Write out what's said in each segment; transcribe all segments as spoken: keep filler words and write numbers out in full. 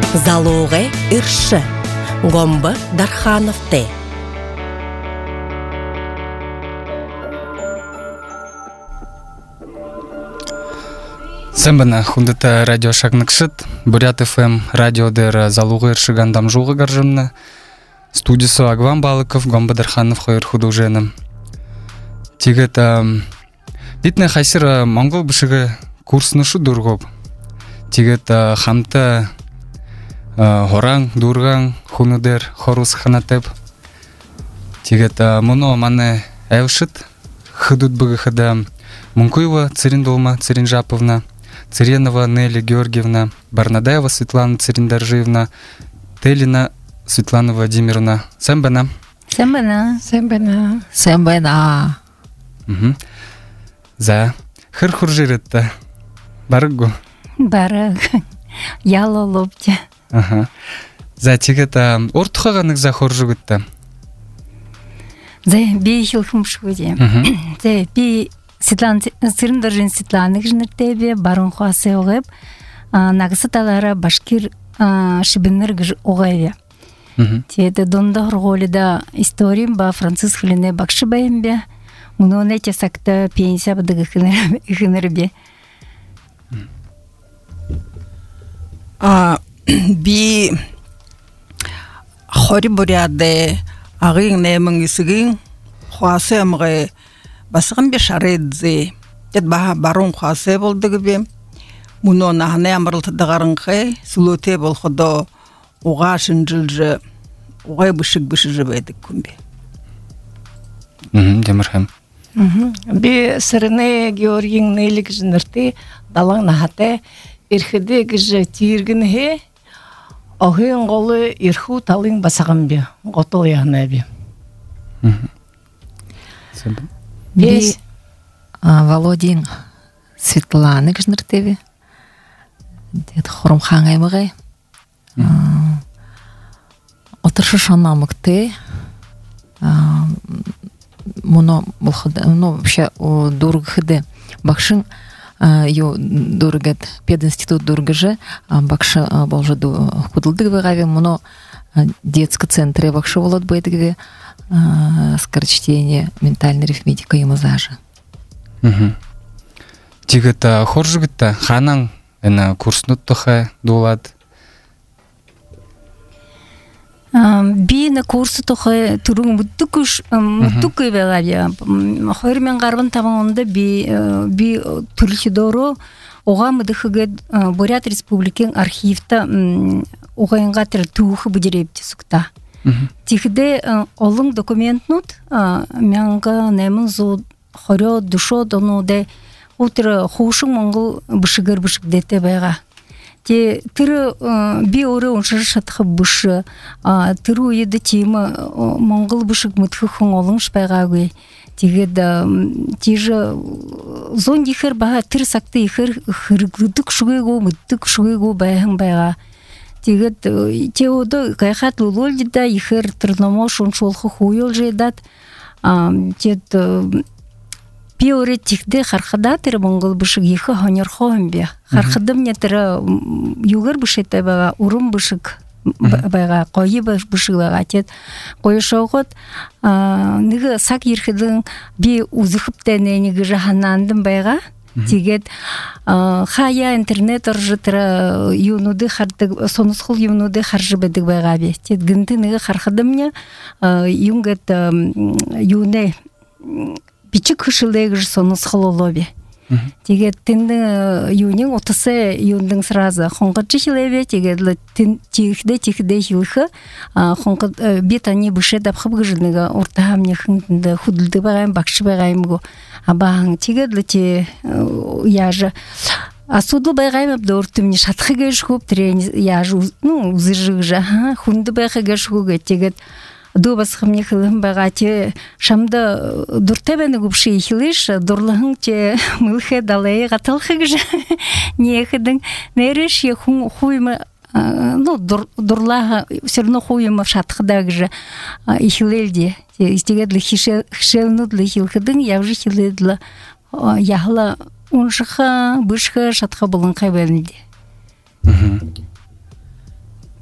Залугы Ирши, Гомба Дархановте. Сэмбэна хундата радио шагнакшит, Бурят эф эм радио дэр Залугы Ирши гандам жугы гаржымна, студису Агван Балыков, Гомба Дарханов хойр художеным. Тигет дитне хайсыр монгол бышыгы курснышу дургоп. Тигет хамта хоран дурган хунудер хорус ханатеп. Тигет муно мане эвшит хыдут быгыхада Мункуева Цирин Циринжаповна, Циренова Нелли Георгиевна, Барнадаева Светлана Цириндаржиевна, Телина Светлана Владимировна. Сэмбэна. Сэмбэна. Сэмбэна. Сэмбэна. Угу. За. Хыр хуржиретта. Барыгу. Барыг. Яло лопте. Ага. За тигета ортухаганыг за хоржугутта. За би хилхумшуде. За би Светлана Цириндаржин Светлана гжнертебе барон хуасе огеп нагсаталара башкир шибиннер гж огеве. Тиеде донда хорголида историям ба француз хлине бакшыбаембе. Муно не тесакта пенсия бдыгыхынербе. А би хори буряде агын немэн исгин хуасе амгы басган бешаредзе тед ба барон хуасе болдыгбе. Муно нахне амрылтыдыгарынхы сулоте болходо угашын жылжы угай бышык бышыжы бэдик күмбе. Мхм, демірхем. Би сырыне Георгиң нейлік жынырты далаң нахате ирхіде гжы тиргінхе охын голы ирху талың басағын бе, готол яғына бе. Би Володин Светланы гжныртебе. Дед хорум хаңаймығай. Отыршы шанамыкты. Муно булхыды, ну вообще у дургыды. Бакшын ю дургет пединститут дургыжы, бакшы болжы худылдыгвы гаве, муно детский центре бакшы волод бэдгве скорочтение, ментальная арифметика и мазажа. Тигета хоржугытта ханан эна курснуттыха дулат. Би на курсы тохы турун буттукуш буттукы белая. Хойр мен гарбын тамамында би би турхидоро огам дыхыгы Бурят Республикин архивта огайынга тер туухы будерепти сукта. Тихде олың документнут мянга немын зо хорё душо доноде утра хушың монгол бышыгыр бышык дете байга. Те тыры би оры оншыр шатхы бұшы, тыры еді тема моңғыл бұшық мұтқы хүн олың шпайға гөй. Тегеді тежі зон ехір баға тыр сақты ехір хыргылдық шуғай го, мұттық шуғай го байғын байға. Тегеді те оды қайқат лулол деді ехір тұрнамош оншолқы хуйол жайдат. Теді би оры тихде хархада тыры моңғыл бұшық ехі ханер хоғын бе. Хархадым не тыры югар бұшетті бәға, урым бұшық бәға, қойы бұшық бәға. Тет қойы шоғыт, нығы сақ ерхідің би ұзықыптәне негі жағанандым бәға. Тегет хая интернет ұржы тыры юнуды қардық, сонысқыл юнуды қаржы бәдік бәға бе. Тет гінті нығы хархадым не юнгет юне Бичик хышылдайгы сонус хололобе. Теге тенді юнин отысы юндың сразу хонғырчы хилебе, теге тихде тихде хилхы хонғыр бетани бұшы дапқып ғыжыныға ортағам нехіңді худылды бағайым, бақшы бағайым ғо. Абағың теге те яжы асуды бағайым абды ортымне шатқы гәш көп, трен яжы ұзыжығы жа, хунды бағай гәш көге теге Добасхым нехылым бага те шамда дуртебені гупши хилиш дурлыхың те мылхе далай гаталхы гжа нехыдың нереш е хуйма ну дурлага все равно хуйма шатхыда гжа ихилелди истегедлы хишелнудлы хилхыдың явжы хиледлы яхла уншыха бышха шатха булын кайбелнди.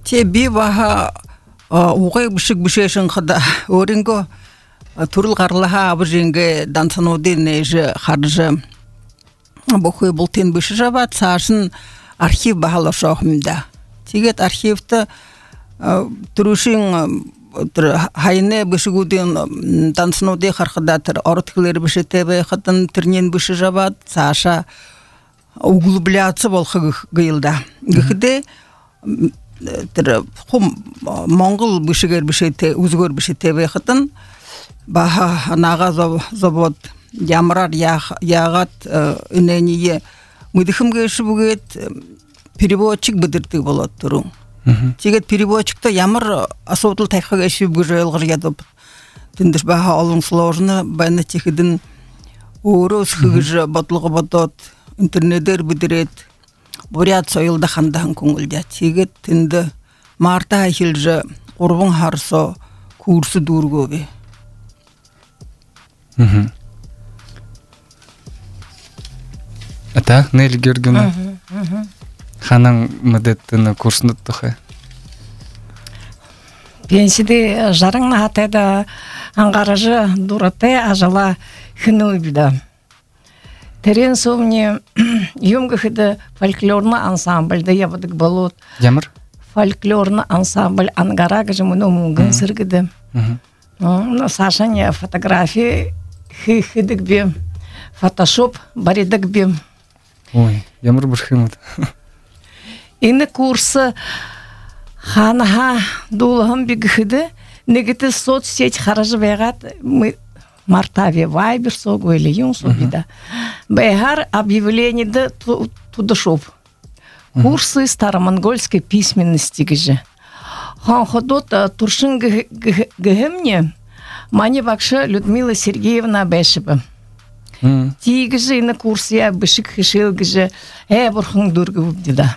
Те би баха угай бишик бишешин хада оринго турул гарлаха абжинге дансануди неже харжы бохуй бултин бишжабат сашын архив бахала шохмда. Тигет архивта турушин хайне бишигудин дансануди хархадатыр орткылер бишетебе хатын тернен бишжабат саша углубляться волхы гылда. Гыхде тэр хум монгол бишигэр бишэтэй үзгөр бишэтэй байхад баха нага завод ямрар яагат энэний мэдхэмгээ шүбгээд переводчик бидэрдэг болоод түрүүн. Тэгээд переводчикта ямар асуудал тарихыг шүбгэж ойлгож ядав. Тэндэр баха олон сложно байна чихдэн өөрөөс хэгж бодлого бодоод интернетээр бидрээд бурят соёлда хандахан көңүлдэ. Тэгээд тэнд марта хилж гурван харсо курс дүүргөөв. Мм. Ата нэл гэргэн. Ханан мэдэтэн курсны тохэ. Пенсиде жарың хатада ангаражы дурате ажала хынылбида. Терен сомни юмгахыда фольклорный ансамбльда ябадык болот. Ямар? Фольклорный ансамбль ангара гажымыны мунгын сыргыды. Ну, Сашаня фотографии хыдык бе, фотошоп баридык бе. Ой, ямар бір хымыд. Ины курсы ханаха дулығын бігіхіді, негіті соцсеть харажы бәғат мы Мартаве Вайбер согуэли юм собида. Бэйгар объявление тудышоп. Курсы старомонгольской письменности гже. Хан ходот туршин гэмне мани бакша Людмила Сергеевна Бэшеба. Ти гже на курс я бышик хишил гже э бурхан дургу дида.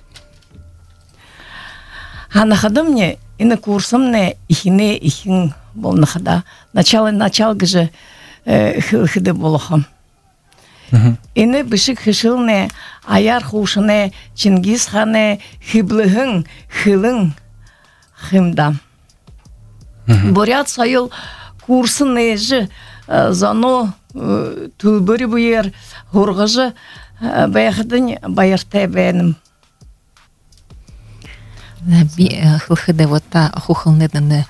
Хана хадамне и на курсом не ихне ихин бол нахада. Начало начал гже хилхиде болохам. Ине бышик хишилне аяр хушне Чингис хане хиблыгын хилын химда. Бурят союл курсын неже зано тулбыры буер хургажы баяхдын баяртай бәнім. Би хилхиде вот та хухылнедіне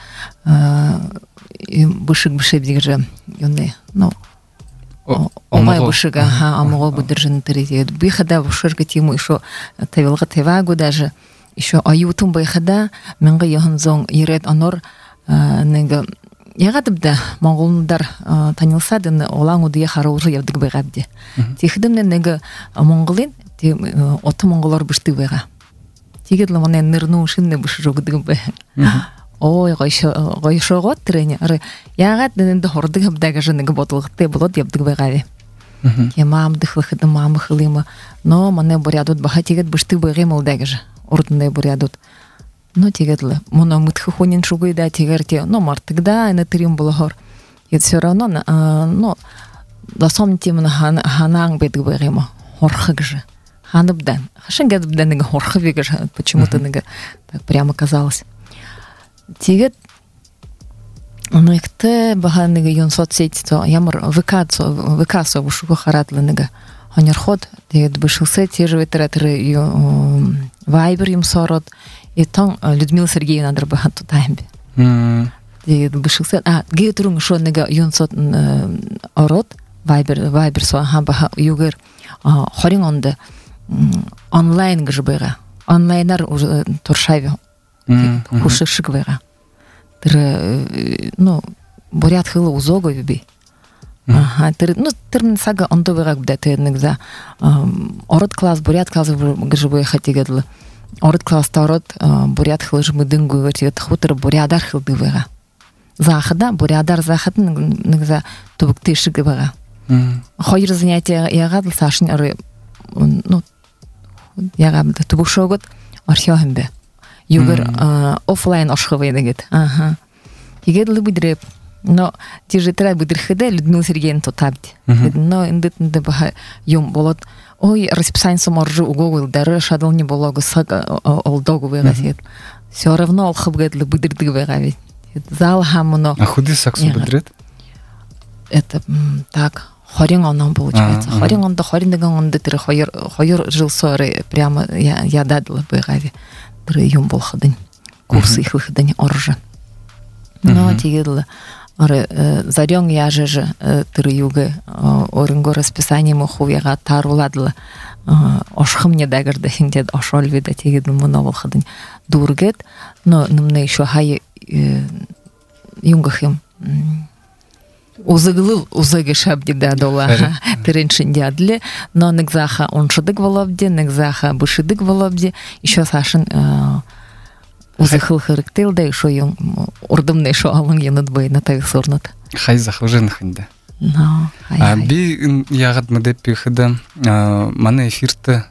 бышик бышик дегеже юны, ну, Омай бушыга, ха, амого будержин терезет. Бихада бушырга тему еще тавилга тевагу даже еще аютум байхада менга яханзон ирет анор нега ягадыбда монголдар танилса ден олан удия харужы явдык байгабди. Тихдымне нега монголин ти оты монголар бышты байга. Тигедле мане нырну шинне бушыжугдык бай. Ой, гойшогот тренер. Ягат дэнде хордык абдага жыныгы ботлыгты болот явдык байгаве. Кемам дыхлыхыды мамы хылыма. Но мане бурядут баха тигет бышты байгы молдагыжы. Ордындай бурядут. Но тигетлы. Моно мытхы хонин шугыйда тигерте. Но мартыгда эне тырым булахор. И все равно, но да сомните мына ханан бедгы байгыма. Хорхыгжы. Ханыбдан. Хашынгадыбдан нега хорхы бегыжы. Почему-то нега так прямо казалось. Тигет ныкты баханныгы юн соцсеть то ямар выкацо выкасо бушуго харатлыныгы анерход тигет бышылсы теже ветераторы ю Вайбер им сорот и там Людмила Сергеевна дрбахан тутаймби. Тигет бышылсы а гетрун шонныгы юн сот орот Вайбер Вайбер со ха баха югер хорин онды онлайн гжбыга онлайнар уже туршайве хушышык вера. Тыр, ну, бурят хылы узого юби. Ага, тыр, ну, тыр сага онто вера бда тырнык за ород класс бурят класс гжбы хатигедлы. Ород класс ород бурят хылы жмы дынгу вертигет хутыр бурядар хылды вера. Захада бурядар захатын за тубыкты шык вера. Хойр занятия ягадл сашын ары, ну, ягабда тубушогот археохимбе. Югер офлайн ашхывы дегет. Ага. Тигедлы бидреп Но тижетра будырхыда Людмила Сергеевна тотабди. Но индетнде баха юм болот. Ой, расписание саморжи угол дары шадал не было гусак олдогу вегасет. Все равно алхабгедлы будырдык вегавит. Зал хамуно. А худы саксу будрет? Это так. Хорин онан получается. Хорин онда хорин деген онда тиры хойер хойер жыл соры прямо я я дадла вегави. Тиры юм болхадын. Курсы их выходани оржи. Но тигел ары зарёң яжыжы тыры югы орынго расписание моху яга таруладла ошхым не дагырды хиндет ошол вида тигел муна болхадын дургет. Но нымны еще хай юнгахым узыгылыл узыгы шабди да дола тырыншын дядле, но ныкзаха оншыдык волобди, ныкзаха бышыдык волобди, еще сашын узыхыл хырыктыл да еще юм урдымны еще алың янат бойна тайы сорнат. Хай захважын хынды. No, а би ягат мадеппи хыда мана эфирте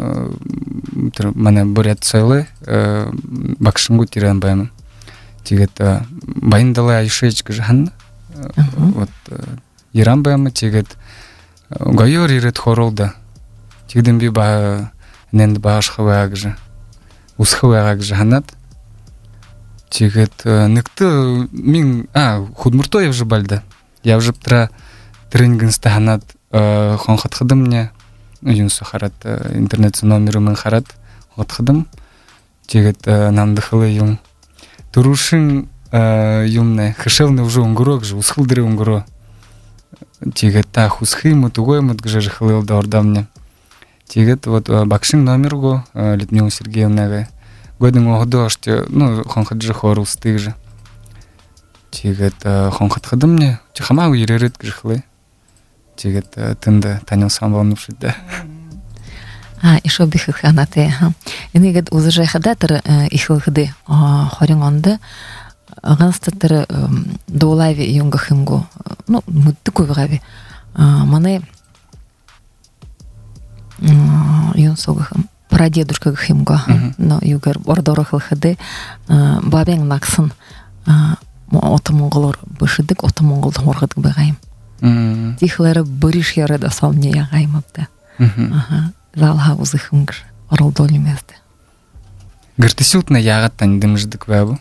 мана борят сойлы бакшынгу тиран баямын. Тигет байындалы айшечка жахан. Вот иран баямы тигет гайор ирет хоролда. Тигден би ба ненді башхываяк же. Усхываяк жаханат. Тигет ныкты мин а худмуртоев же бальда. Я уже тра тренинг стаханат хон хатхадым мне юнсу харат интернет номеры харат хатхадым тегет нам дыхлы юм турушин юмне хашевны уже унгурок же усхылдыры унгуро тегет та хусхы мутугой мут гже хлыл да орда мне тегет вот бакшин номерго Людмила Сергеевна годин огдо что ну хон хаджи хорул стыг же тигет хон хатхадым мне чахама уйререт гжхлы тигет тында танил самбалны шидда а еще бихханате ха инегет узже хадатыр ихылхды хоринонды ганстатыр долави юнгахымго ну муттыку вгави маны юнсогахым прадедушка гхымго но югар ордорохылхды бабен максын оты монголор бышыдык оты монгол хоргыдык байгайым. Тихлары бырыш ярыда салне ягаймапты. Залха узыхымгыр оролдол еместі. Гыртысютна ягаттан дымжыдык бабу?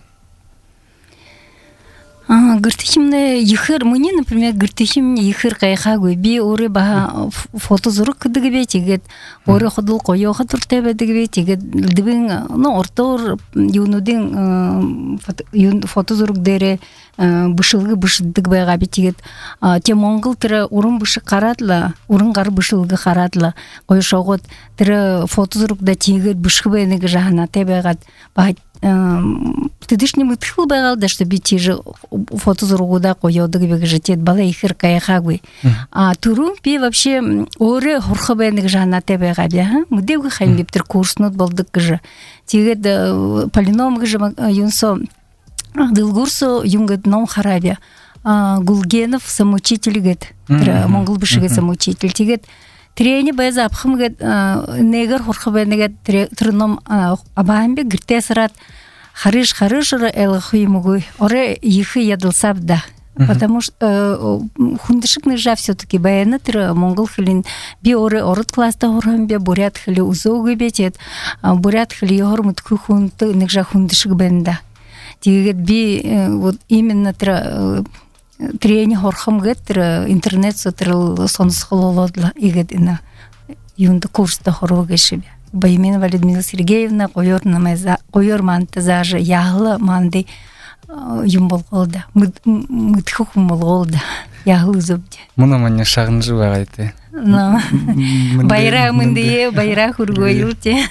Гыртыхимне ихыр мне, например, гыртыхимне ихыр кайхагы би оры ба фото зурuk кыдыгы тигет оры ходул койоха туртебе дигбе тигет дибин ну ортор юнудин фото зурuk дере бышылгы бышыдык байга битигет те монгол тире урун бышы каратла урун гар бышылгы каратла койшогот тире фото зурuk да тигет бышыбенеге жахана тебегат ба тыдышны мытхыл байгалда что бити же фото зургуда койодыгы беге жетет бала ихыр кайхагы а туру би вообще оры хорхобенеге жахана тебега бя мудег хайм биптер курснут болдык же тигет полином же юнсо Дылгурсо юнгет ном харабия. Гулгенов самоучитель гет. Монгол бышыгет самоучитель тигет. Трени байза апхым гет негер хорхабен гет трном абамбе гиртесрат хариш хариш элхуймугуй. Оре ихы ядылсап да. Потому что хундышыкны жа все-таки баяны тыр монгол хилин би оры орыт класста орамбе бурят хили узогы бетет. Бурят хили йормут хунты ныкжа хундышык бенда. Тигет би вот именно тра трени хорхам гетр интернет сотр сонсхололодла игет ина юнда курста хорогешибе Байминова Людмила Сергеевна койор намаза койор мантазажа ягла манды юмболголда мытхук молголда ягла зубде муна мanya шагын жыбагайты но байра мынды байра хургойлте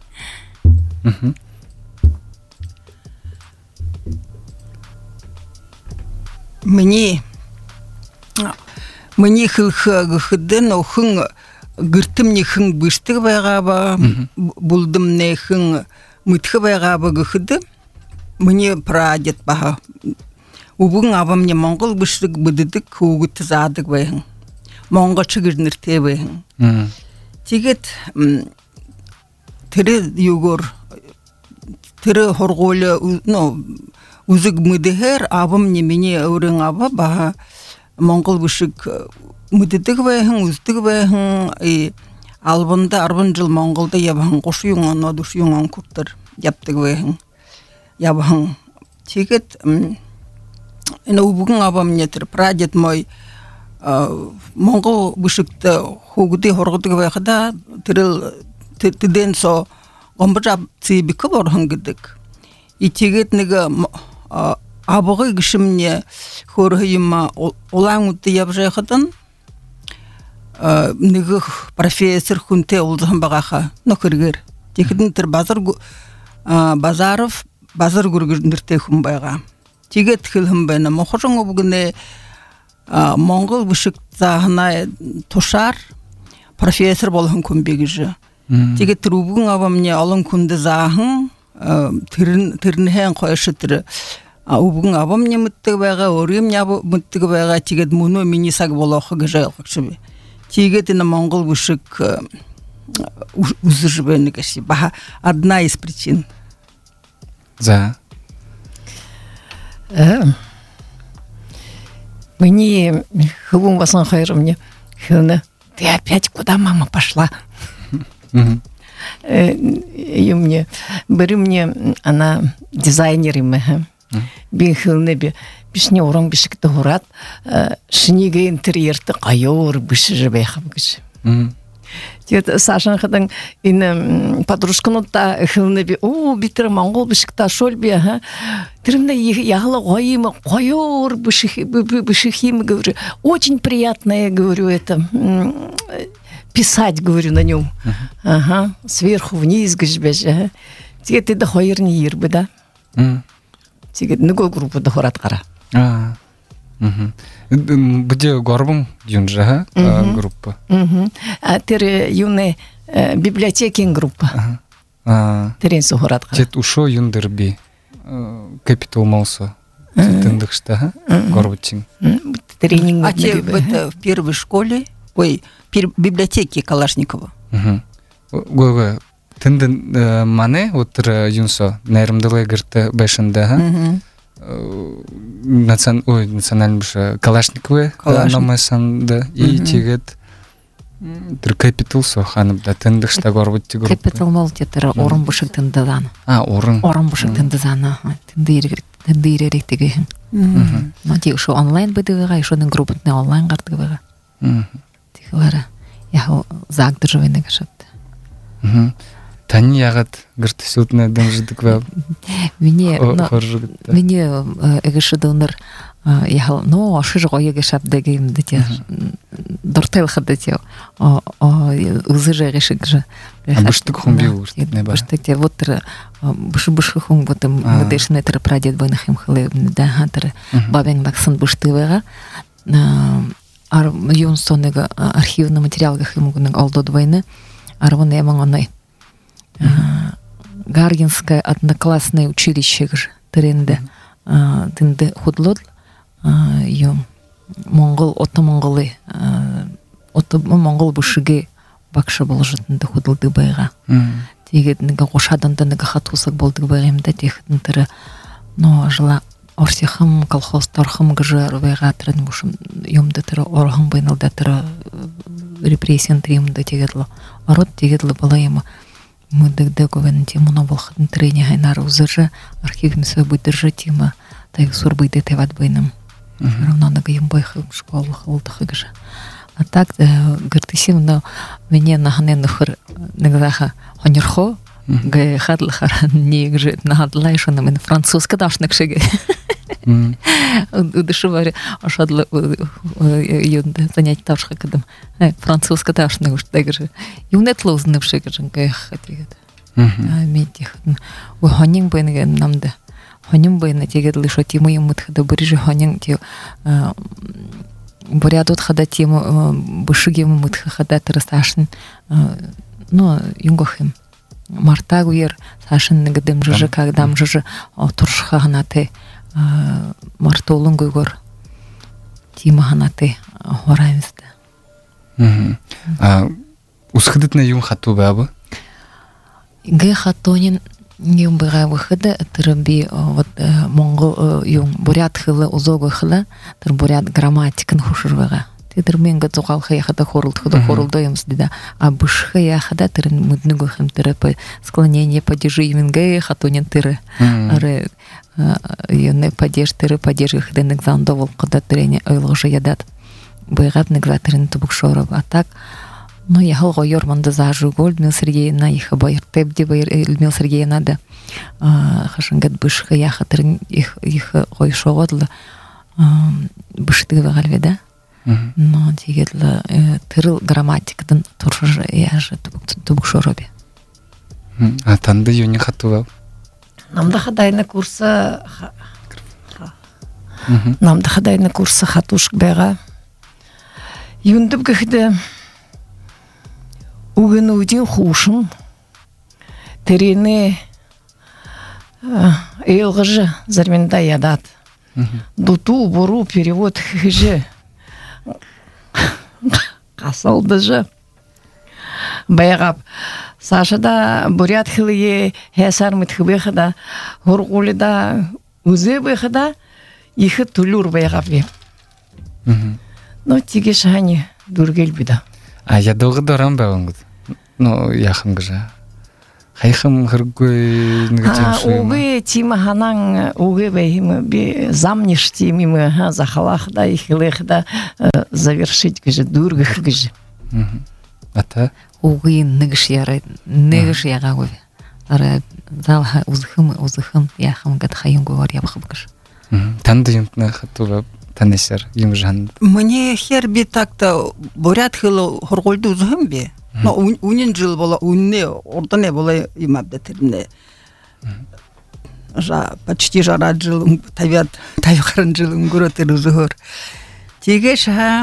Мне мне хылхагыхыдын охын гыртым нехын быштыр байгаба булдым нехын мытхы байгаба гыхыды мне прадед баха убун абам мне монгол быштык быдыдык угут задык байын монгол чыгырнырте байын тигет тире югор тире хорголя ну Үзік мүдігер абым немене өрің абы баға Моңғол бүшік мүдідіг бәйхін, үздіг бәйхін, албында арбын жыл Моңғолда ябахын қошу юңан, одушу юңан күрттір, яптыг бәйхін, ябахын. Тегет, ені үбігін абам нетір, прадет мой Моңғол бүшікті хугуды хорғыдығы бәйхіда тиден со гомбы жап цибикі борхын гідік. И тегет неге абығы гішімне хорғыйыма олаң үтті яб жайқыдын неге профессор хүнте олзығын бағаға нөкіргер. Тегетін тір базаров базар көргірдірте хүн байға. Тегет хілхін байна. Мұқырың обығыне Моңғол бүшік зағына тушар профессор болғын көмбегі жы. Тегет тір үбігін абамне алын күнді зағын тірінхен қойшы тірі. Үбігін абамне мүттігі байға, өрімне мүттігі байға тегет мұны минисаг болуқы ғажай қықшыбе. Тегет іні Моңғол бүшік үзі жібені кәші. Баға одна из причин. За. Мне хылым васан хайры мне хылны. Ты опять куда мама пошла? И мне бери мне она дизайнер име. Би хылны би бишне орон бишикті ғұрат шинеге интерьерті қайор біші жібейхім кіші. Тет Сашан хадың ин подружканы та хылны би о битер Моңғол бишикта шол би ха. Тирмне яғлы қойымы қайор бішихим говорю. Очень приятно я говорю это писать говорю на нем. Ага, сверху вниз гжбеж. Тет ты да қойыр не ербі да. Тет нүгі группа да ғұрат қара. А. Буде горбым юнжа группа. А тер юны библиотекин группа. Терен сухарат. Тет ушо юндерби капитал мауса. Тендыкшта горбычин. Тренинг. А те в первой школе, ой, в библиотеке Калашникова. Гога тенден мане вот юнсо нейрымдылай гырты бешинда. Национ... Ой, национальный быша Калашниковы намайсанды и тегет тір капитал соханып да тендік шта горбытты группы. Капитал мол тетері орын бұшық тендазаны. А, орын. Орын бұшық тендазаны. Тенді еререк теге. Но тегі шо онлайн бөдігіға, шоның группытны онлайн қартығыға. Тегі бары, яғы зағды жывайны кашапты. Тани ягат гырты сутны дымжыдык веб. Мне, мне эгешидоныр яхал, но ашыр гой эгешап дегейм дете. Дортел хадете. Узыжы эгешик же. А быштык хумби урт не ба. Быштык те вот бышы бышы хум потом мыдешне тер прадед бойнахим хылы да хатыр бабен баксын быштывыга. Ар юнсонега архивный материалга химугның алдод войны. Арвын яман онай. Гаргинское одноклассное училище тиренде тинде худлод юм моңгол ото монголы ото моңгол бушыге бакшы болжытынды худлды байга тегет неге кошаданды неге хатусак болдык байгымда техтин тиры но жила орсихым колхозторхым гыжыр байга тирен бушым юмды тиры орхым байналда тиры репрессиян тиримды тегетло орот тегетло балайымы мы тогда говорим тему новых тренинг хайнар узыржа архивный свой будет держать тема так сурбы дете в отбойном равно на гаем байхы в школах ултахыгжа а так гартисим но мне на ханенухр нагдаха хонерхо гай хадлахар не гжет на хадлайшо на мен французский дашник шеге удышывари ашадла юнде занять тавшха кадам французский дашник уж так же юнет лозны шеге гай хатигет а метих у хонин бен намда хонин бен тегет лишо тему юмут хада бриже хонин те бурядут хада тему бушиге мут хада трасташн но юнгохим мартагуер сашын нигдем жыжы кагдам жыжы туршха ханаты мартолун гойгор тима ханаты хораймызды. Усхыдытна юм хату бабы? Гэ хатонин Юм быга выхода тырби вот монгол юм бурят хылы узого хыла тыр бурят грамматикын хушырвага. Тидер мен гацугал хаяхада хорулд худа хорулдаемс дида. А бышха яхада тырын мудныгы хым тыры по склонение падежи иминге хатунен тыры. Ары йоне падеж тыры падежи хыденек зандовол кыда тырене ойлгыжы ядат. Быгап негзатрын тубукшоров. А так ну, я голго Йорманда зажу Людмила Сергеевна, их обоих тебди Людмила Сергеевна да хашангат бышха яхатрын их их койшогодлы быштыгы галве да. Но тигедлы тырыл грамматикадан туржы яжы тубукшоробе. А танды юни хатуа. Намда хадайна курса намда хадайна курса хатушк бега. Юндып гыхды угын удин хушын терене эйлгыжы зарминда ядат. Дуту буру перевод хыжы касалды же. Баягап Сашада бурят хылые хесар мытхыбыхада гургулида узе быхада ихы тулур баягап ве. Но тиге шани дургел бида. А я долго дорам бавангд. Ну яхым гыжа. Хайхым хыргой негативший. Угы тима ханан угы беймы би замниш тимимы захалах да ихлых да завершить гыжа дургых гыжа. Ата угы негш ярай негш ягагы. Ара залха узхым узхым яхым гат хайын гор ябхып гыж. Танды юмтна хатуа танесер юмжан. Мне херби так-то бурят хылы хорголду узхым бе. Но унин жыл бола унне ордане бола имабда терне. Жа почти жара жыл тавят тавхаран жыл унгуротер узгор. Тигеш ха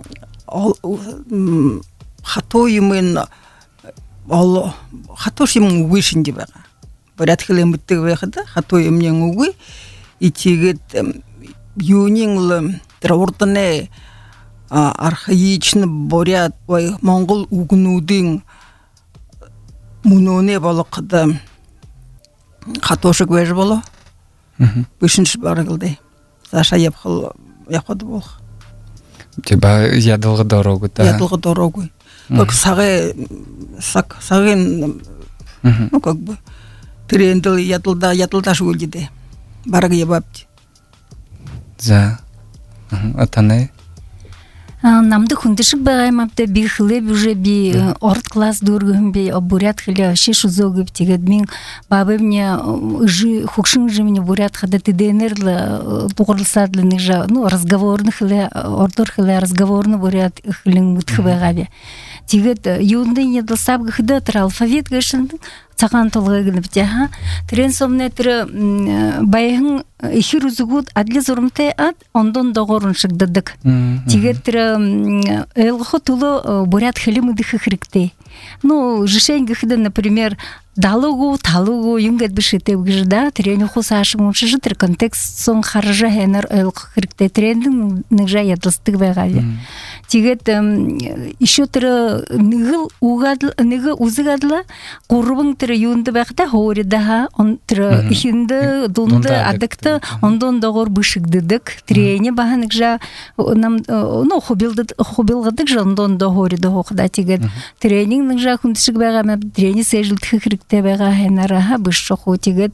хато юмын ал хато шим угышинди бага. Бурят хылы мыттык вехда хато юмнен угы и тигет юнинглы ордане архаичны бурят ой монгол угнудың муноне балыкды хатошык веж боло. Бешинчи барылды. Саша япхыл япады бол. Тебя ядылгы дорогу да. Ядылгы дорогу. Как сагы сак сагын ну как бы трендл ядылда ядылда шулдиде. Бараг ябапти. За. Атане Намды хундышык байгаймапты би хылы уже би орт класс дургым би бурят хылы шеш узогып тегед мен бабы мне жи хукшын же мне бурят хада тднрлы тугырлсадлы нежа ну разговорный хылы ордор хылы разговорный бурят хылын мутхыбагабе тегед юнды не дылсап гыхда тыр алфавит гышын цаган толгы гынып тяха трен сомнетр байын ихир узугут адлы зурмте ат ондон догорун шыгдыдык тегет элхо тулу бурят хылым дых хрикте ну жишень гыхда например далугу талугу юнгет бишете гыжда трен хусашым шыжытыр контекст сон харжа хенер элхо хрикте трендин ныжа ядылстык байгаве тегет еще тыр ныгыл угадл ныгы узыгадла курбың тыр юнды бакта хорида он тыр ихинды дунды адыкты ондон догор бышыгдыдык трене баханыкжа нам ну хобилды хобилгадык жондон догорида хокда тегет тренинг ныкжа хундышык байгама трени сежилт хикрикте байга хенара бышшоху тегет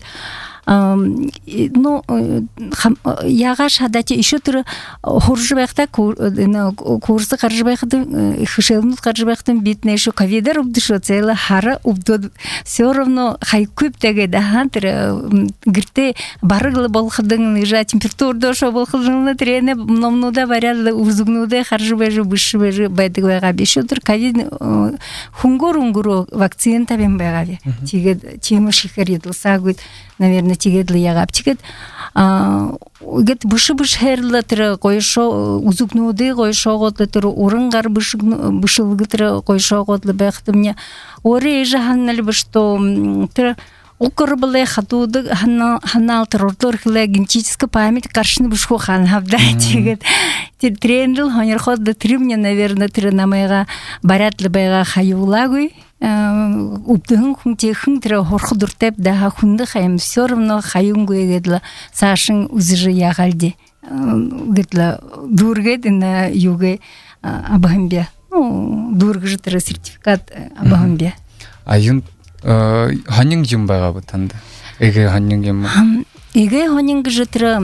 ну яга шадати еще тыр хоржбайхта курсы каржбайхты хышелнут каржбайхтын битне еще ковидер убдышо цела хара убдод все равно хайкуп теге да хантер гирте барыглы болгдың ныжа температурда шо болгдың трене номнуда варяды узугнуда каржбайжы бышбайжы байдыгайга еще тыр ковид хунгор унгуру вакцин табен байгаби тиге тиму шихаридылса гыт наверное тигедли ягап тигет а гет бышы-быш херлы тыры койшо узукнуды койшо готлы тыры урынгар бышы бышылгы тыры койшо готлы бахтымне оре жаханнал бышто тыры укрбле хатуды ханал ханал тырортор хле генетическая память каршны бышху хан хавда тигет трендл ханер ходды тримне наверное тыры намайга баратлы байга хаюлагуй Убдыгын хунте хынтра хорхудуртеп да хунды хайм все равно хаюнгуе гедла Сашин узжи ягалди гедла дургед на юге абахамбе. Ну, дургжи тра сертификат абахамбе. А юн ханинг юм байгаа ба танд. Эгэ ханинг юм. Эгэ ханинг житра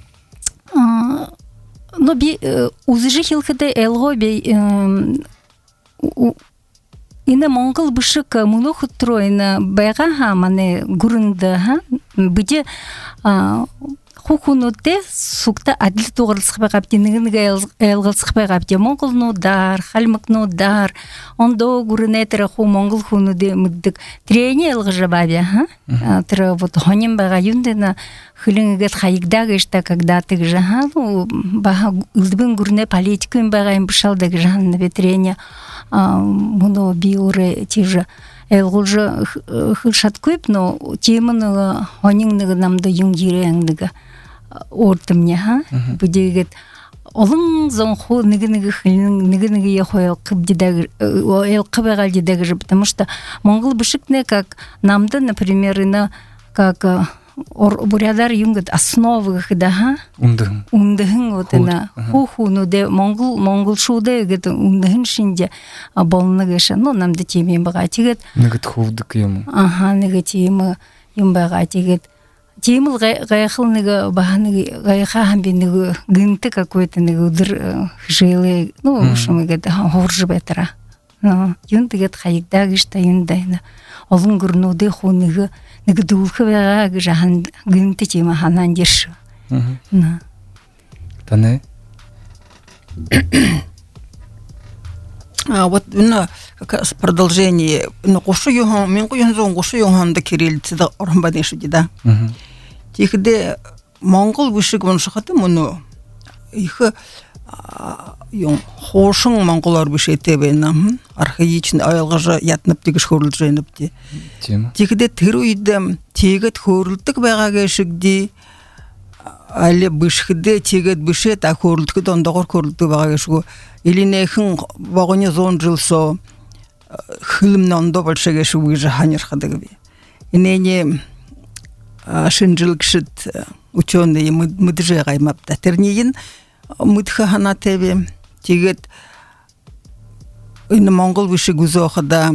но би узжи хилхде элгобе Ина Монгол бышык мунох троина байга хаманы гурында ха биде хукунуте сукта адил тугырлсык байгапти нигинге элгылсык байгапти Монголну дар халмыкну дар ондо гурнетер ху Монгол хунуде мыддык трене элгыжабаби ха тра вот хоним бага юндена хылынгет хайгдага ишта когда ты же ха бага илдбин гурне политикын бага им бышалдагы жанны ветрене муно биуре тиже элгулжа хылшаткып но теманы хонingныгы намда юнгиреңдига ортымне ха будегет олың зонху нигинги хылын нигинги яхойл кыбдидаг эл кыбагалдидаг потому что монгол бышыкне как намда например ина как бурядар юнгат основы да ха ундын ундын вот на хухуну де монгол монгол шуде гет ундын шинде болныгыша ну нам да теме бага тигет нигет хувдык юм ага негативы юм бага тигет темыл гайхылныгы баханыгы гайха хамбиныгы гынты какой-то нигудыр жилы ну шумыгет хоржы бетра ну юндыгет хайдагышта юндайна олын гурнуды хуныгы нигдулхы бага жахан гынты тема ханан деш на тане а вот на как раз продолжение на кошу юхан мен куянзон кошу юханда кириллицада орханбадешу дида тихде монгол бышык воншахаты муну их юм хошин монголор бишетебена архаичный аялгажа ятнып дигиш хөрлжөнөпти тихде тэр үйдө тэгээд хөрлөдөг байгааг шигди але бышхде тэгээд бишет а хөрлөдөг ондогор хөрлөдөг байгааг шигу илинехэн вагоны зон жилсо хилмнон доболшеге шигу жаханерхадаг би инене шинжилгшит ученые мыдже гаймапта терниин мыдха хана тебе тэгээд энэ монгол бишиг үзохда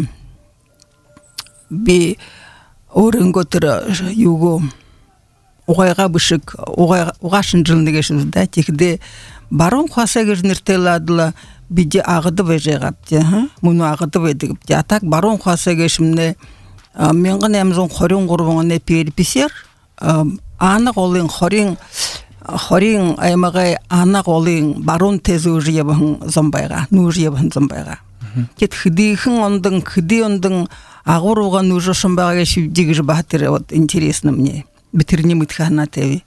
би өрөнгөтөр юуго угайга бишиг угашин жылныгэшү да тэгдэ барон хасагэр нэртэладла биди агды бэжэгапти муну агды бэдэгпти атак барон хасагэшмне мянган ямзон хорин гурвоне переписер ана голын хорин хорин аймагай ана голын барон тезүүжиебэн зомбайга нүүжиебэн зомбайга кет хидихэн ондын хиди ондын агуруга нүүжөшөн байгааг шивдигж баатыр вот интересно мне битерни мытхана теви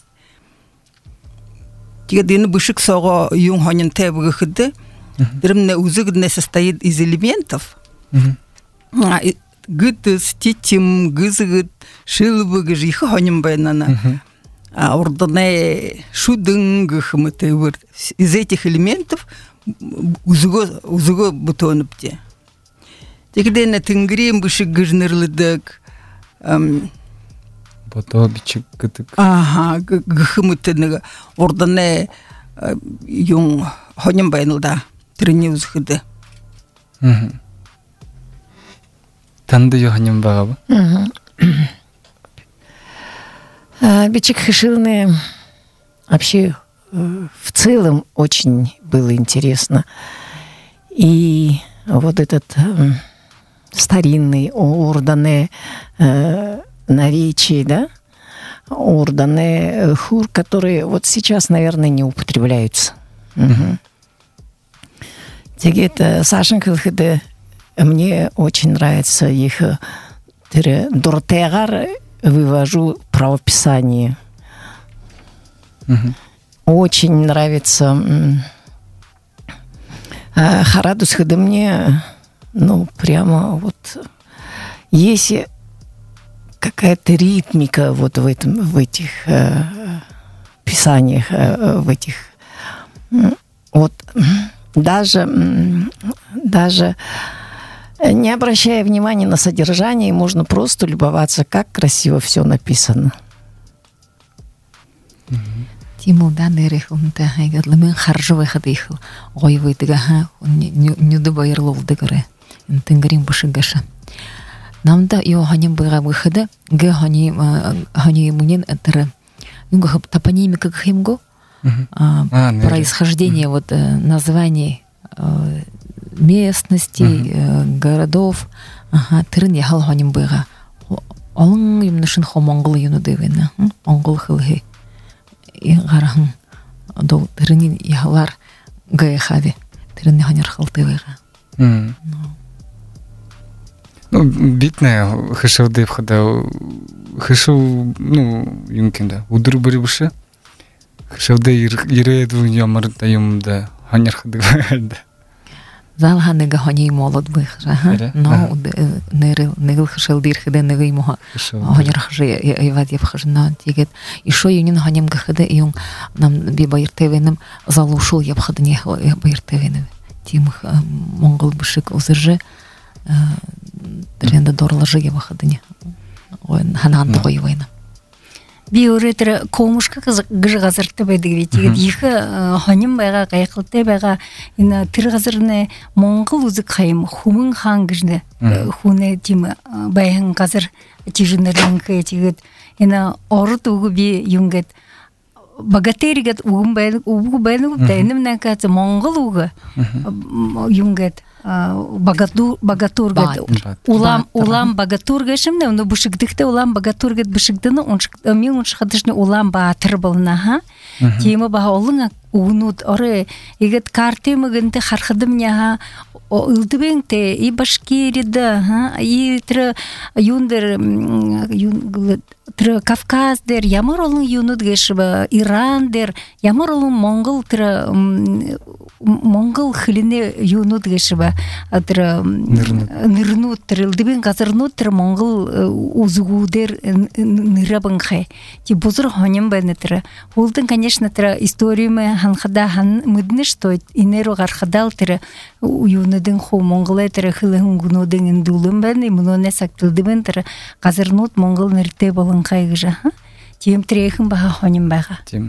тэгээд энэ бышик сого юн хонин тебг хэдэ дэрмне үзэгднэ состоит из элементов гытыс титим гызгыт шылбыг их хонин байнана а ордане шудын гхмтевер из этих элементов узго узго бутонупте тэгдэ на тэнгэрийн бышиг гэрнэрлэдэг эм бото бичиг гэдэг ага гхмтэ нэг ордане юм хонин байналда тэрний үзэхэд танд юу хонин байгаа ба Бичик Хышилны вообще в целом очень было интересно. И вот этот э, старинный ордане э, наречий, да, ордане хур, которые вот сейчас, наверное, не употребляются. Тегет Сашенко, мне очень нравится их дортегар. Вывожу правописание. Uh-huh. Очень нравится э, Харадус Хады мне, ну, прямо вот есть какая-то ритмика вот в этом, в этих э, писаниях, э, в этих вот даже, даже Не обращая внимания на содержание, можно просто любоваться, как красиво все написано. Тимулдан эрехунта хайгадлы мен харжы хадыхыл ойвыдыга ха нюды байырлылды göre интенгрин бушыгаша намда ё ханим быга выхода ге хани хани мунен это юнга топонимика химго происхождение вот названий местностей городов ага тырын яхал ханим быга он юмнышын хомонгыл юнуды вена онгыл хылхи и гарахан до тэрний яхалар гаехави тэрний ханер халтывыга ну битне хашавды входа хашав ну юмкинда удур бирбуша хашавды иреду ямар таюмда ханер хадыга зал ханега хани молод быхра но нерил негил хашалдир хеде неги моха ханер хаже евад евхажна тигет ишо юнин ханем гахеде юн нам би байртевенем залушул ябхадне байртевенем тим монгол бушик узырже тренда дорлажы ябхадне он ханан тойвайна би уретер комушка гыж газырты бедиги тигет ихе ханим байга кайкылты байга ина тир газырны монгол узык хайым хумын хан гыжны хуне тим байын газыр тижинерин кайтигет ина орут угу би юнгет богатыригет угум байын угу байын тайным накат монгол угу юнгет богатур богатургет улам улам богатургешимне уну бушыгдыкты улам богатургет бушыгдыны оншык мен оншыгдышны улам баатыр болна ха тема ба олың угунут оре егет картемыгынты хархыдым няха ылдыбеңте и башкирида ха и тр юндер юн тр Кавказ дер ямар олың юнут гешба Иран дер ямар олың монгол тр монгол хилине юнут гешба тр нырнут тр ылдыбең газырнут тр монгол узугудер нырабың хай ти бузур хонем бенетр улдың конечно тр историяме ханхада хан мыдны что инеру гархадал тр юнудың хо монгол тр хилын гунудың индулым бен имуне сактылдыбен тр газырнут монгол нырте болын кайгыжа тем трехым бага хонем бага тем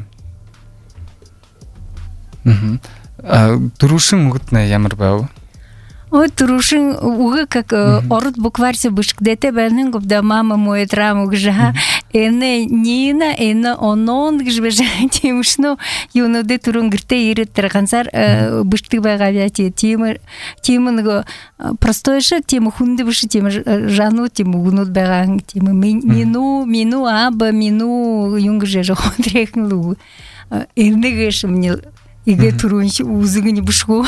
мм а турушин мутна ямар бау ой турушин уга как орут букварсе бышкдете бенен губда мама моя траму гжа эне нина эне онон гжбежа тимшно юноде турун грте ирет трагансар бышты бага вяти тим тимнго простой шаг тим хунды быши тим жану тим гунут бага тим мину мину аба мину юнгже жохотрехнлу эндегеш мне иге турунш узыгыни бышку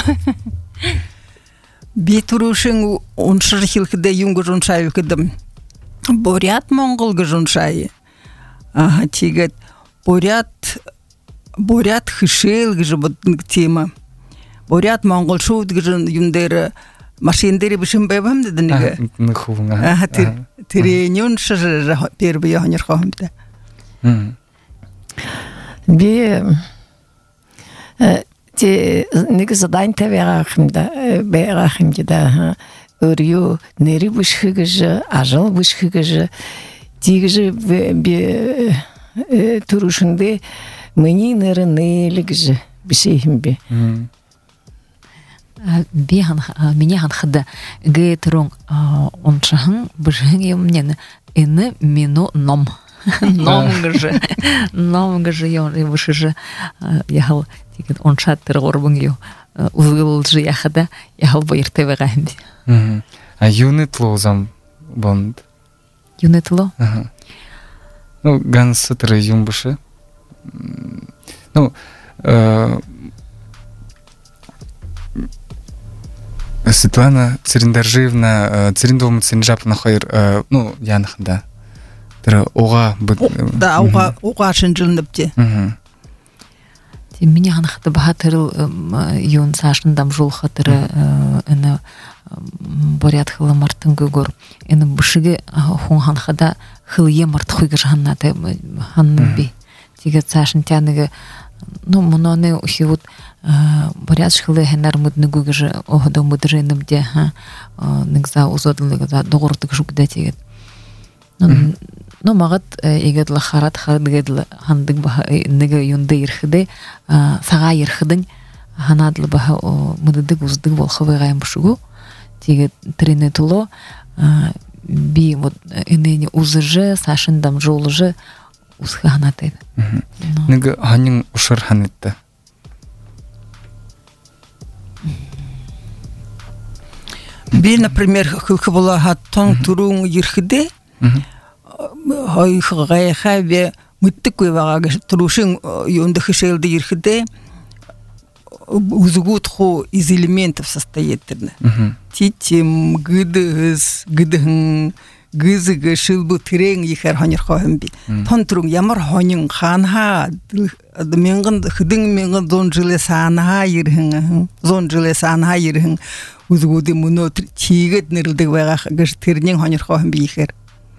би турушин оншыр хилхде юнгы жуншай кыдым борят монгол гжуншай ага тигет борят борят хышел гжбот тема борят монгол шууд гжун юндер машиндери бишим бебам дедниге нхунга ага тир тренюн шыр первый янер хомда би те негізі дайынта берахымда берахымда өрю нери бушхыгыжы ажал бушхыгыжы тигыжы бе турушынды мыни нері нелігіжі бісейхімбе бихан меня хан хада гетрун оншахын бушхын емнен эны мину ном номгыжы номгыжы ён бушыжы яхал тигет он шаттыр горбунгю узылжы яхада яхал байыртыбы гамди а юнит лозам бонд юнит ло ну гансытыр юмбышы ну Светлана Цириндаржиевна Цириндовым Цинжап нахайр ну янахында тыр ога да ога ога шынжылныпте меня ханахта бахатырыл юн сашындам жол хатыры эне борят хыла мартын гөгөр эне бушыге хун ханхада хылые март хуйгыр ханнаты ханны би тиге сашын тяныгы ну мононы ухивут порядшылы хенар мудныгу гыжы оходо мудрыным де ха нигза узодлыгы да догортык жукда тегет. Но магат егет ла харат хадгет ла хандык ба неге юнды ирхиде сага ирхидин ханадлы ба мудыдык уздык болховы гайм бушугу тегет трене туло би вот энени узыжы сашындам жолыжы усханатет. Неге ханин ушар ханетте. Би, например, хылхы была хаттон турун ирхиде, хай хай хай бе мыттыкой вага турушин юнды хышелды ирхиде, узгут хо из элементов состоит. Титим, гыдыз, гыдын, гызы гышил бу трен ихер ханер хахым би. Тон турун ямар ханин ханха, менгын хыдын менгын зон жиле санха ирхин, зон жиле санха ирхин. Узгуды муно тигет нырылдык вага гыштырнен ханер хахым би ихер.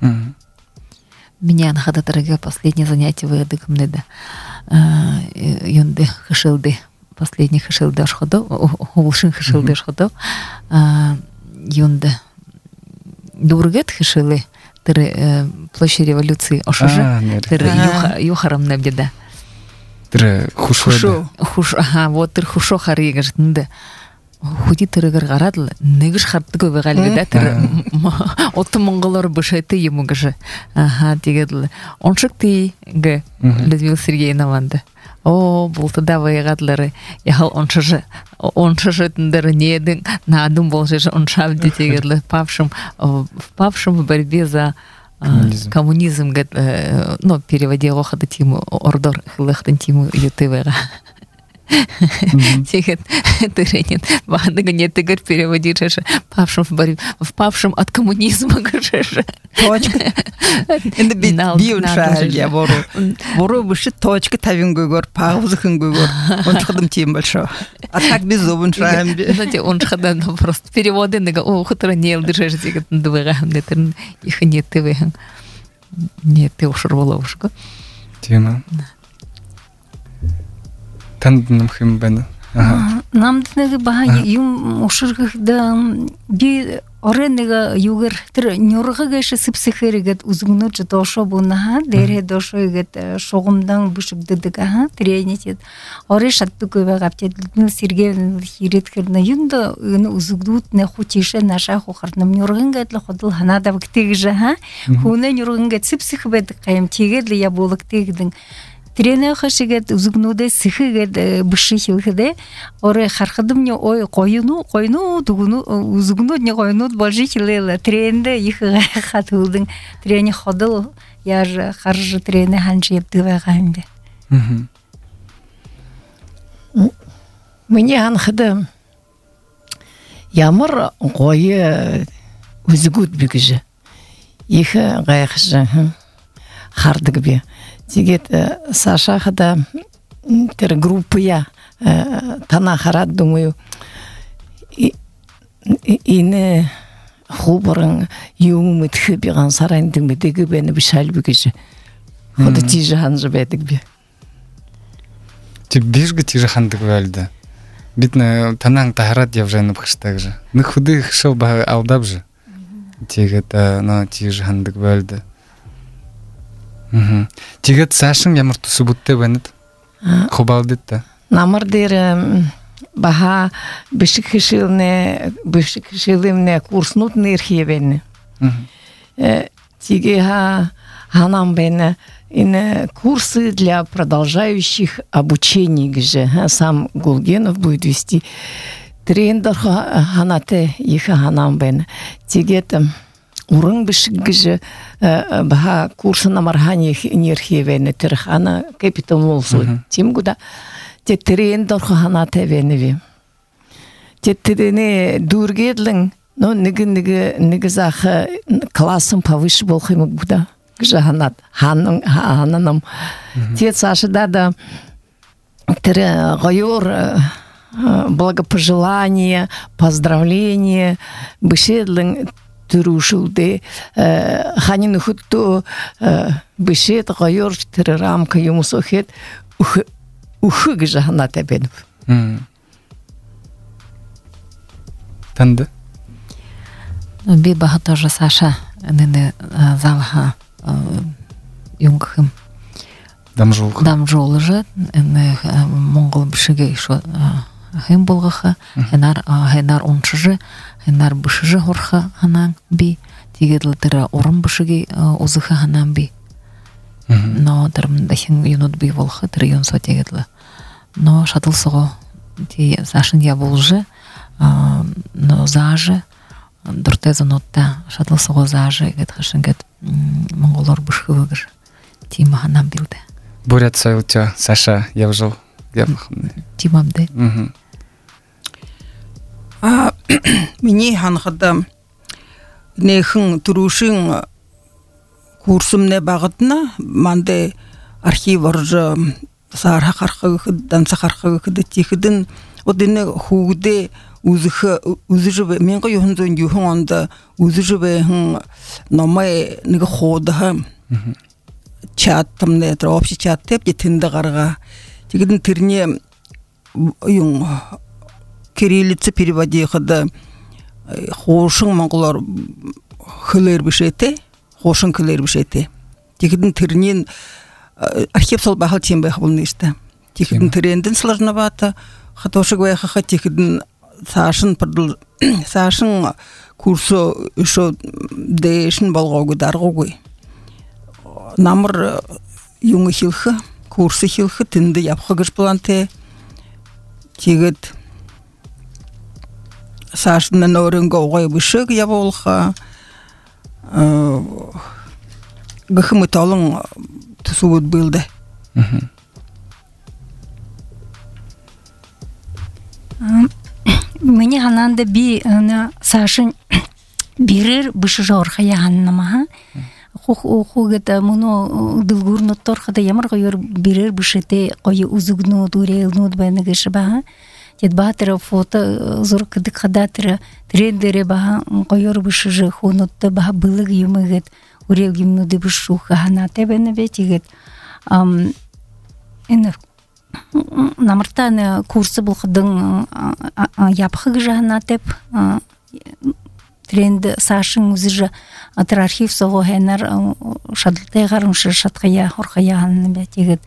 Меня нахада дорога последнее занятие выдыкмны да. Юнды хышылды. Последний хышылды ашходо, улшин хышылды ашходо. Юнды дургет хышылы тыры площадь революции ошужа. Тыры юхарам небеда. Тыры хушо. Хуш, ага, вот тыр хушо хари гыштынды. Худи тырыгыр гарадлы, негыш хартты көбе галбе да тыры. Отты монголор бышайты ему гыжы. Ага, тегедлы. Оншык ты г. Людмила Сергеевна ванды. О, булты да вайгадлары. Яхал оншыжы. Оншыжы тындыры недың. Надым болжыжы оншавды тегедлы. Павшым, павшым в борьбе за коммунизм. Коммунизм, ну, переводи охады тиму, ордор хылыхтын тиму ютывыға. Тегет тыренин бандыгы не тыгыр переводишь павшим в борьбе впавшим от коммунизма гышешь. Точка. Энди биунша я вору. Вору быши точка тавин гөгөр, паузыхын гөгөр. Он чыдым тем большо. А так без зубын шаем би. Знаете, он чыдан просто переводы нега о хутра не алдышеш дигет дывыгам нетер их не тывыгам. Не ты ушурволовушка. Тема. Тандным хим бена. Нам днеге бага юм ушыргы да би оренега югер тер нёрга геше сыпсыхерегет узгуну ждошо буна дере дошо егет шогумдан бушук дедега ха тренитет оре шатту көбө гаптет Людмила Сергеевна хиреткерна юнда уну узгудут не хочише наша хохарным нёргынгет л ходул ханада вктегже ха хуне нёргынгет сыпсыхбет кайм тегедле я болыктегдин тренер хашигет узгнуде сихигет бышихилхеде оре хархадым не ой коюну койну дугуну узгну не койну болжихилела тренде их хатылдың трене ходыл я же харжы трене ханжеп дывагамбе. Мне анхады ямар койы узгут бигже их гайхжы хардыгбе. Тигет Саша хада тер группы я тана харат думаю ине хубарың юмыт хыбиган сарайндың бедеги бені бішал бігіжі хода тижі ханжы бәдік бе Тип бежгі тижі хандық бәлді бітні танаң тахарат явжайны бқыштақ жы ны худы хышыл бағы алдап жы тегет тижі хандық бәлді Тигет Сашын ямар тусы бутте бенет. Хобалдет да. Намыр дер баха бишик хишилне бишик хишилимне курснутны ирхиевенне. Тиге ха ханам бене ин курсы для продолжающих обучений гже. Сам Гулгенов будет вести трендер ханате их ханам бене. Тигет урын бишгиже баха курсы намархани нерхиевене терхана капитал молсу тимгуда те трендер хана тевеневи те трене дургедлин но ниги ниги ниги зах классым повыше болхым гуда гжаханат ханын хананам те сашда да тре гайор благопожелания поздравления беседлин турушулде ханин хутто бешет гайор рамка юмусохет ух ух гжахана тебен Танды? Би баха тоже Саша нене залха юнгхым Дамжулха. Дамжулжа эне монгол бишиге шо хем болгаха хенар хенар унчыжы хенар бишыжы хорха ханан би тигедлтера урын бишиге узыха ханан би. Но дарм дахин юнут би волха трион сотегедла. Но шатылсыго ти Сашын я болжы но заже дуртеза нотта шатылсыго заже гет хашынгет монголор бишхыгыр тима ханан билде. Бурят сойлча Саша я вжыл. Тимамде. А мини ханхада нехин турушин курсымне багытна манде архив оржа сарха хархы данса хархы тихидин одине хугде үзх үзжбе мен го юхын юхонда үзжбе хын номай нэг хода чаттамне тропши чаттеп тинде гарга тигидин тирне юн кириллица переводи хада хошын монголор хылер бишете хошын хылер бишете тигидин тирнен архив сол бахал тем бахбулны иште тигидин трендин сложновато хатоши гвеха тигидин Сашын пырдыл Сашын курсу шо дэшин болгогу даргогу намыр юңы хилхы курсы хилхы тинде япхыгыш планте тигит Сашын норынго гой бышык яболха гыхымы талын тусуут билде. Мне хананда би на Сашын бирер бышыжа орхая ханнама. Хугата муно дылгурну торхада ямар гойор бирер бышете кой узугну дурелну бенегеш ба. Тет батра фото зурк дикхадатра трендере ба гойор бышыжа хунутта ба былык юмыгет урел гимну дебышуха ханате бенебетигет. Ам эне намыртаны курсы булхыдың япхыгы жаханатеп тренд Сашын үзі атыр архив соғы хэнар шадылтай ғарымшы шатқая хорқая ханны бәтегет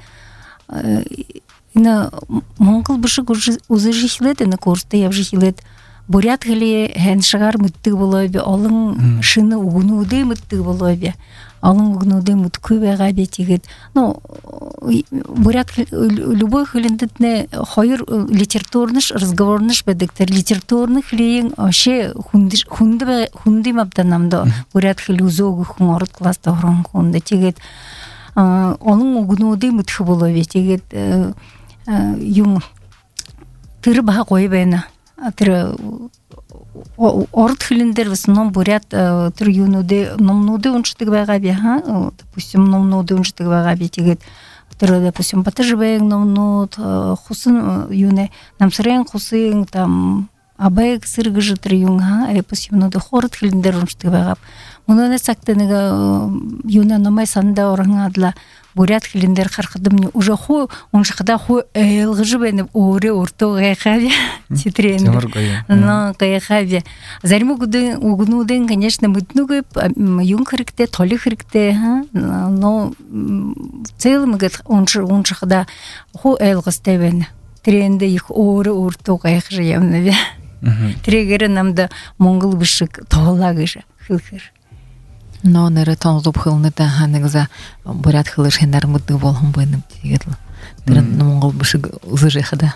ина монгол бышык үзі жихилет ина курсты яв жихилет бурят хили хэн шығар мүттіг болой бе олың шыны угнуды мүттіг болой бе алын угнуды мүткü бәға бәтегет ну бурят любой хилиндетне хайыр литературныш разговорныш бәдіктер литературных лейін аше хунды хунды мабданамда бурят хили узогы хуңарыт класста хорон хунды тегет алын угнуды мүткі болой бәтегет юң тыры баға қой бәйна тыры орд хилиндер в основном бурят тыр юнуды номнуды унчтык бага би ха допустим номнуды унчтык бага би тигет тыр допустим батыжбең номнут хусын юне намсырен хусын там абайк сыргыжы тыр юнга допустим ноды хорд хилиндер унчтык бага муны сактыныга юна номай санда ораңадла бурят хилиндер хархадым уже ху он шахда ху элгыжбен оре орто гайхави титрен но гайхави зарму гуды угнуден конечно мытнугы юн хрикте толи хрикте но в целом гет он он шахда ху элгыстевен тренде их оре орто гайхжы явнаве трегер намда монгол бышык толагыжы хилхыр. Но нere тонзуп хылныта ханегза бурят хылыш хенар мыдды болгон быным тигетл. Тирен монгол бышык узыжы хада.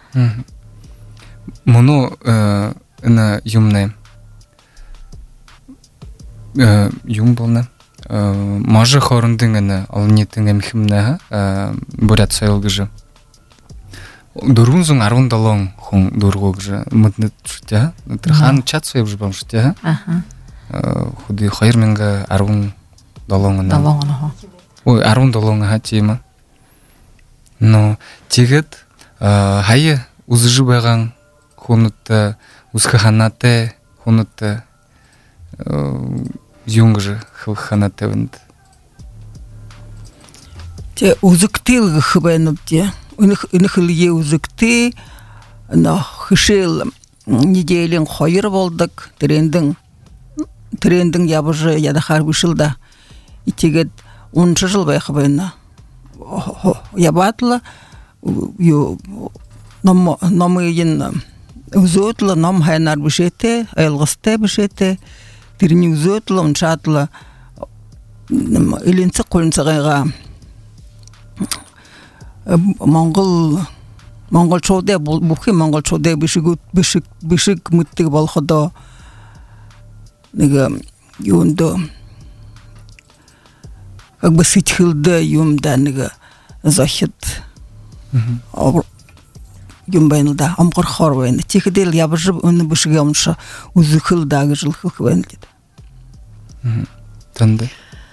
Муну ына юмне юм болна. Мажы хорындың ына алнетың эмхимне бурят сойлгыжы. Дурунзун арвун далон хун дургогжы мыдны шутя. Тирхан чат союб жбам шутя. Аха. Худи хайр менга арвун долонгна. Долонгна. Ой, арвун долонга тема. Но тигет хайы узжы байган хунутта узханате хунутта юнгжы хылханатевнд. Те узыктыл хбенупте. Уных уных лие узыкты на хышыл неделин хойыр болдық, трендing трендing ябыжы ядахар бышылда. Итегет оныншы жыл байқы бойына ябатылы, номы ен үзөтілі, ном хайнар бішеті, айлғысты бішеті, тіріне үзөтілі, оншатылы, иленсі қолынсығайға Монгол Монгол чоуде бухи Монгол чоуде бишиг бишиг бишиг мыттыг болоходо нэг юундо как бы сэтхэлдэ юмда нэг захид юм байна да амгархор байна. Тэгэхдэл ябж өнө бишиг юмш үзэхэлдэг жилхэх байна гэдэг. Танд.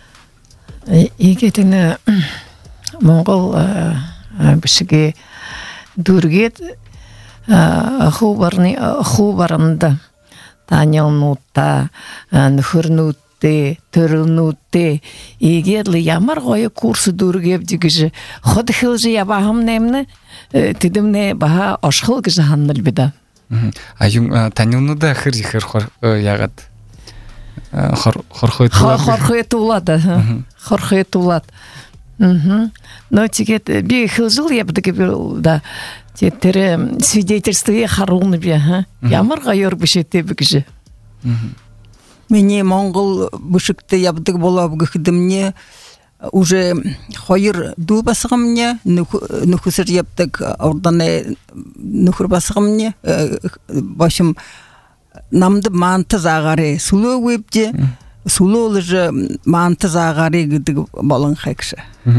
Игэтэн Монгол бишиге дүргээд хубарны хубаранда таньянута нөхөрнүүдтэй төрөлнүүдтэй игэл ямар гоё курс дүргэв гэж хот хэлж яваам нэмнэ тэдэмнэ баха ошхол гэж ханнал бида. А юм таньянуудаа хэр ихэр хор ягаад хор хорхой тулаад хорхой тулаад хорхой тулаад Мм. Но тикет би хылжыл ябдык да. Тэр свидетельстве харуны би, ха. Ямар гайор бишете бигже. Мне монгол бишекте ябдык болап гыхдымне уже хойыр ду басыгымне нөхүсөр ябдык орданы нөхүр басыгымне башым намды манты загары сулуу вебде сулуу же манты загары гэдэг болон хайкшы.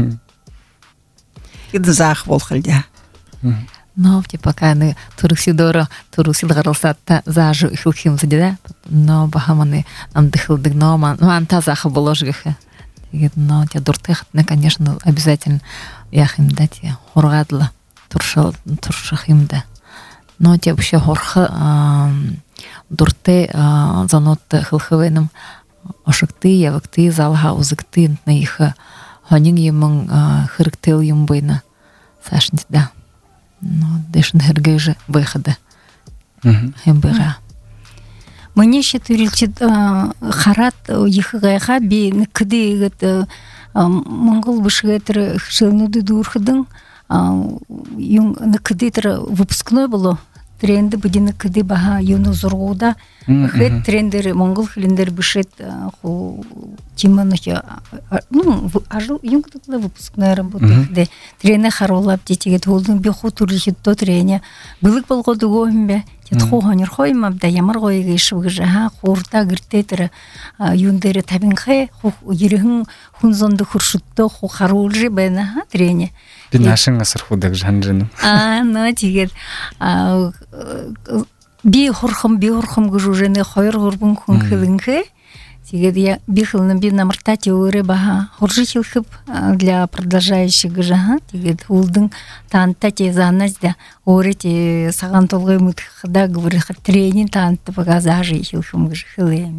Кид зах болхылда. Но типа каны турсидоро турсидгарылсатта зажу ихилхим задеда, но бахаманы амдыхылдык но манта зах боложгыхы. Тигет но те дуртыхтны, конечно, обязательно яхим дать хоргадлы туршыл туршахимда. Но те вообще хорхы дурты занотты хылхывеным ошыкты явыкты залга узыкты на их хонин емын хырктыл ем бойна сашнит да. Но дэшн хергеже выхода. Хем быга. Мне считается харат ихгайга би кды гет монгол бышгетер хшылнуды дурхдын юн накдитер выпускной было тренды будины кды баха юну зургуда хэт трендер монгол хлендер бышет ху тиманахи ну ажу юн кды выпускной работа де трене харолап детигет холдун би хутурихит то трене былык болгоду гомбе тетху хонер хоймам да ямар гойге ишвгжа ха хурта гиртетер юндере табинхэ ху ерхэн хунзонду хуршутто ху харулжи бена ха трене би нашин асар худаг жанрын. А, ну тигет би хорхом би хорхом гужужене хойр горбун хүн хилинхэ тигет я би хилнын би намыртати өрэ баха хоржихилхып для продолжающих жаха тигет улдың тантати заназда орете саган толгой мутхда говорит тренинг танты багажи хилхым гужхилэм.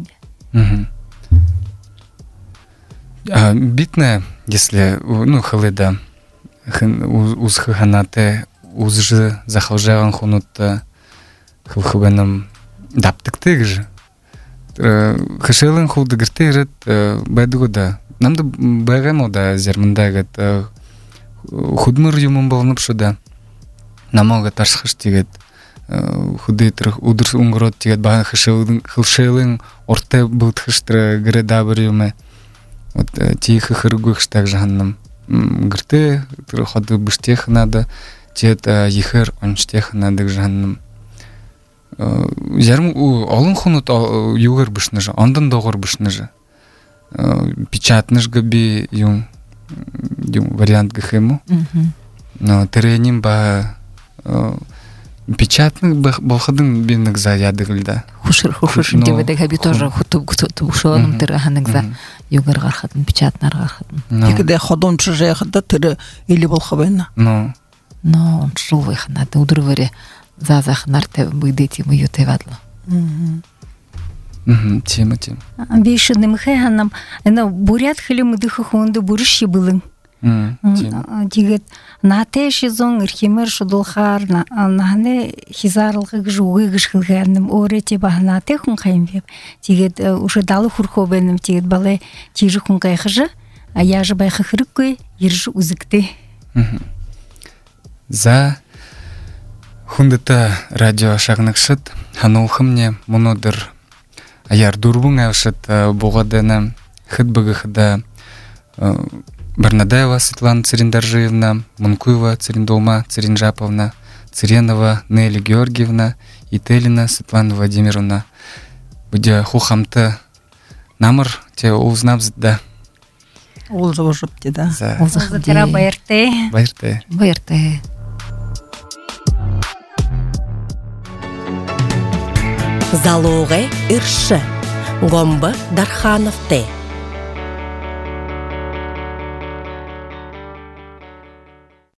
А битне, если ну хылыда уз ханате узжы захалжаган хунутта хылхыбаным даптыкты гыжы. Хышылын хулды гыртырыт байдыгуда. Намды байган ода зермындагат худмыр юмын болынып шуда. Намага тарсхыш тигет худытрых удырс унгрот тигет баған хышылын орта бұлтхыштыры гыры дабыр юмы. Вот тихы хыргухштаг жанным. Гырты ходы быштех надо, тет ехер онштех надо жанным. Ярым олын хунут югар бышны же, ондан доғыр бышны же. Печатныш габи юм вариант гахему. Но тереним ба печатных болхадын бинник за ядыгылда. Хушыр хушыр дебедек хаби тоже хутуб хутуб шоным тыраханык за югар гархатын печатнар гархатын. Тикде ходон чужехда тыры или болхабена. Ну. Но он шувых надо удрваре за захнарте выйдете мы ютевадла. Мгм. Мгм, тема тема. Бейшидным хэханам, эна бурят хилим дыхахонды бурыши былын. тигет нате шизон ирхимер шудулхар нахне хизарлыгы жугы гышкылганным орете бахнате хун кайымбеп тигет уже далы хурхобеним тигет бале тижи хун кайхыжы а я же байхы хрыккой иржи узыкты за хундыта радио шагныкшыт ханулхымне мунодыр аяр дурбун авшыт бугадена хытбыгыхда Барнадаева Светлана Цириндаржиевна, Мункуева Цириндолма Циринжаповна, Циренова Нелли Георгиевна и Телина Светлана Владимировна. Будя хухамты намыр те узнабыз да. Ол жопты да. Озатыра байырты. Байырты. Байырты. Залоғе ирші. Гомба Дарханов те.